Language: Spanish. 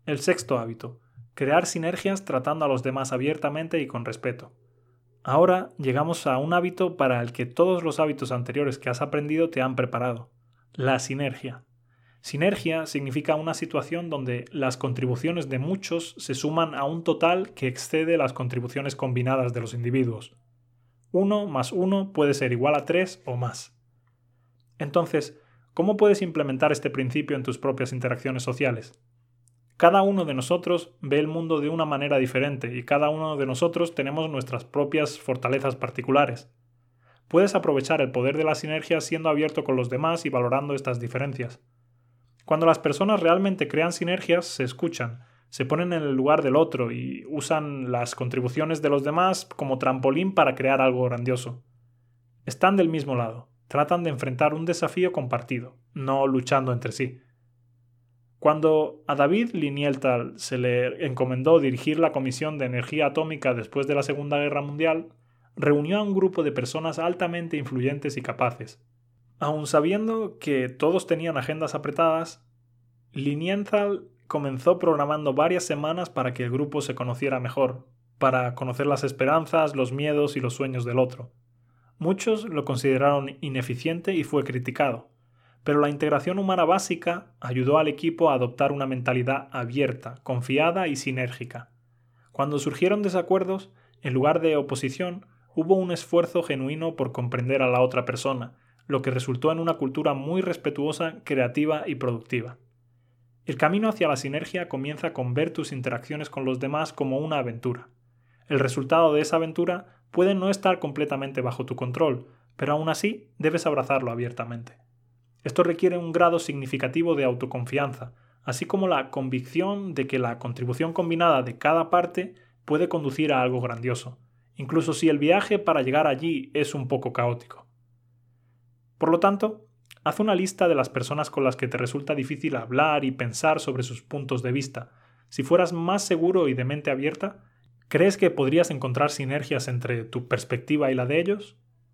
El sexto hábito: crear sinergias tratando a los demás abiertamente y con respeto. Ahora llegamos a un hábito para el que todos los hábitos anteriores que has aprendido te han preparado: la sinergia. Sinergia significa una situación donde las contribuciones de muchos se suman a un total que excede las contribuciones combinadas de los individuos. 1 más 1 puede ser igual a 3 o más. Entonces, ¿cómo puedes implementar este principio en tus propias interacciones sociales? Cada uno de nosotros ve el mundo de una manera diferente y cada uno de nosotros tenemos nuestras propias fortalezas particulares. Puedes aprovechar el poder de la sinergia siendo abierto con los demás y valorando estas diferencias. Cuando las personas realmente crean sinergias, se escuchan, se ponen en el lugar del otro y usan las contribuciones de los demás como trampolín para crear algo grandioso. Están del mismo lado, tratan de enfrentar un desafío compartido, no luchando entre sí. Cuando a David Lilienthal se le encomendó dirigir la Comisión de Energía Atómica después de la Segunda Guerra Mundial, reunió a un grupo de personas altamente influyentes y capaces. Aun sabiendo que todos tenían agendas apretadas, Lilienthal comenzó programando varias semanas para que el grupo se conociera mejor, para conocer las esperanzas, los miedos y los sueños del otro. Muchos lo consideraron ineficiente y fue criticado, pero la integración humana básica ayudó al equipo a adoptar una mentalidad abierta, confiada y sinérgica. Cuando surgieron desacuerdos, en lugar de oposición, hubo un esfuerzo genuino por comprender a la otra persona, lo que resultó en una cultura muy respetuosa, creativa y productiva. El camino hacia la sinergia comienza con ver tus interacciones con los demás como una aventura. El resultado de esa aventura puede no estar completamente bajo tu control, pero aún así debes abrazarlo abiertamente. Esto requiere un grado significativo de autoconfianza, así como la convicción de que la contribución combinada de cada parte puede conducir a algo grandioso, incluso si el viaje para llegar allí es un poco caótico. Por lo tanto, haz una lista de las personas con las que te resulta difícil hablar y pensar sobre sus puntos de vista. Si fueras más seguro y de mente abierta, ¿crees que podrías encontrar sinergias entre tu perspectiva y la de ellos?